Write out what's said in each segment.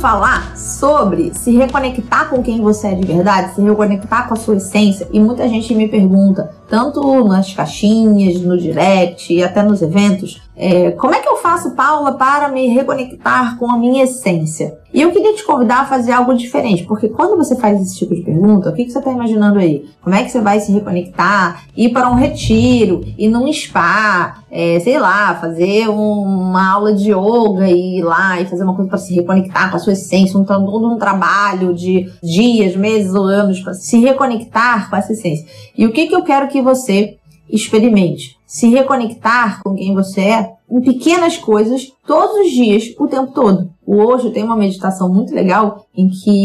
falar sobre se reconectar com quem você é de verdade, se reconectar com a sua essência. E muita gente me pergunta, tanto nas caixinhas, no direct e até nos eventos, como é que eu faço, Paula, para me reconectar com a minha essência? E eu queria te convidar a fazer algo diferente, porque quando você faz esse tipo de pergunta, o que você está imaginando aí? Como é que você vai se reconectar? Ir para um retiro, ir num spa, sei lá, fazer uma aula de yoga e ir lá e fazer uma coisa para se reconectar com a sua essência, todo um trabalho de dias, meses ou anos para se reconectar com essa essência. E o que eu quero que você experimente? Se reconectar com quem você é em pequenas coisas, todos os dias, o tempo todo. O Osho tem uma meditação muito legal em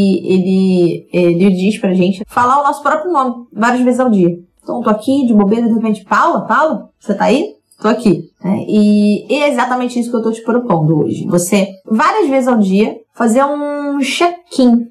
que ele diz pra gente falar o nosso próprio nome várias vezes ao dia. Então, tô aqui de bobeira, de repente, Paula, você tá aí? Tô aqui. E é exatamente isso que eu tô te propondo hoje. Você, várias vezes ao dia, fazer um check-in,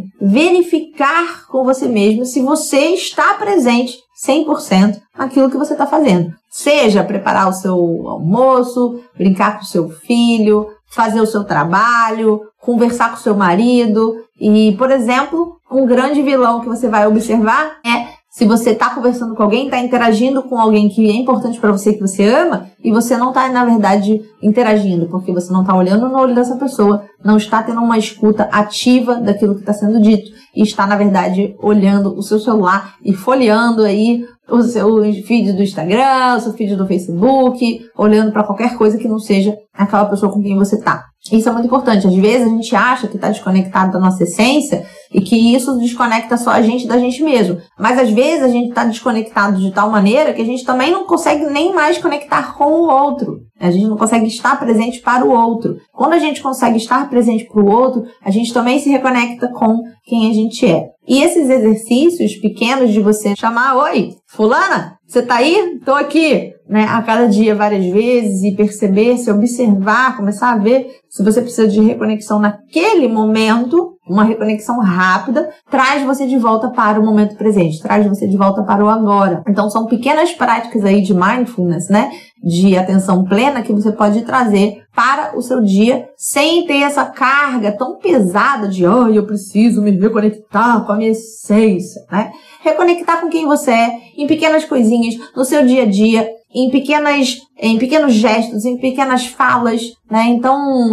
verificar com você mesmo se você está presente 100% naquilo que você está fazendo. Seja preparar o seu almoço, brincar com o seu filho, fazer o seu trabalho, conversar com o seu marido. E, por exemplo, um grande vilão que você vai observar é se você está conversando com alguém, está interagindo com alguém que é importante para você, que você ama, e você não está, na verdade, interagindo, porque você não está olhando no olho dessa pessoa, não está tendo uma escuta ativa daquilo que está sendo dito, e está, na verdade, olhando o seu celular e folheando aí o seu feed do Instagram, o seu feed do Facebook, olhando para qualquer coisa que não seja aquela pessoa com quem você está. Isso é muito importante. Às vezes a gente acha que está desconectado da nossa essência e que isso desconecta só a gente da gente mesmo. Mas às vezes a gente está desconectado de tal maneira que a gente também não consegue nem mais conectar com o outro. A gente não consegue estar presente para o outro. Quando a gente consegue estar presente para o outro, a gente também se reconecta com quem a gente é. E esses exercícios pequenos de você chamar, oi, fulana, você tá aí? Tô aqui, né? A cada dia, várias vezes, e perceber, se observar, começar a ver se você precisa de reconexão naquele momento, uma reconexão rápida, traz você de volta para o momento presente, traz você de volta para o agora. Então, são pequenas práticas aí de mindfulness, né? De atenção plena que você pode trazer para o seu dia sem ter essa carga tão pesada de eu preciso me reconectar com a minha essência, né? Reconectar com quem você é em pequenas coisinhas, no seu dia a dia, em pequenos gestos, em pequenas falas, né? Então,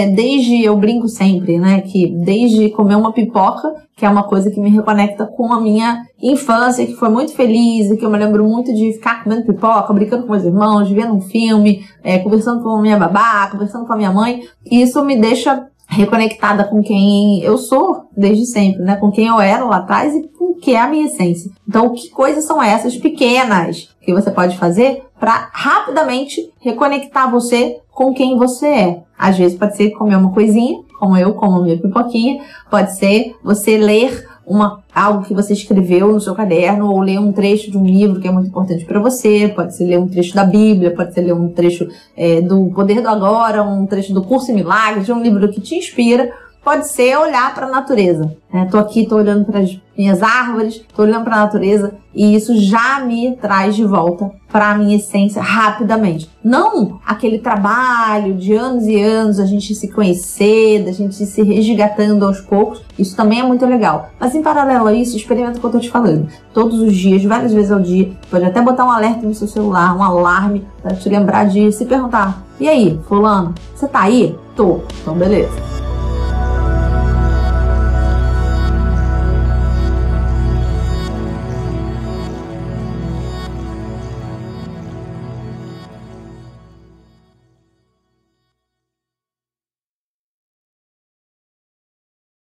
eu brinco sempre, né? Que desde comer uma pipoca, que é uma coisa que me reconecta com a minha infância, que foi muito feliz, e que eu me lembro muito de ficar comendo pipoca, brincando com meus irmãos, vendo um filme, conversando com a minha babá, conversando com a minha mãe, e isso me deixa reconectada com quem eu sou desde sempre, né? Com quem eu era lá atrás e com o que é a minha essência. Então, que coisas são essas pequenas que você pode fazer para rapidamente reconectar você com quem você é? Às vezes pode ser comer uma coisinha, como eu como a minha pipoquinha, pode ser você ler algo que você escreveu no seu caderno, ou ler um trecho de um livro que é muito importante para você, pode ser ler um trecho da Bíblia, pode ser ler um trecho do Poder do Agora, um trecho do Curso em Milagres, de um livro que te inspira, pode ser olhar para a natureza. Tô aqui, tô olhando para as minhas árvores, tô olhando para a natureza, e isso já me traz de volta para a minha essência rapidamente. Não aquele trabalho de anos e anos, a gente se conhecer, da gente se resgatando aos poucos, isso também é muito legal. Mas em paralelo a isso, experimenta o que eu tô te falando. Todos os dias, várias vezes ao dia, pode até botar um alerta no seu celular, um alarme, para te lembrar de se perguntar, e aí, fulano, você tá aí? Tô. Então beleza.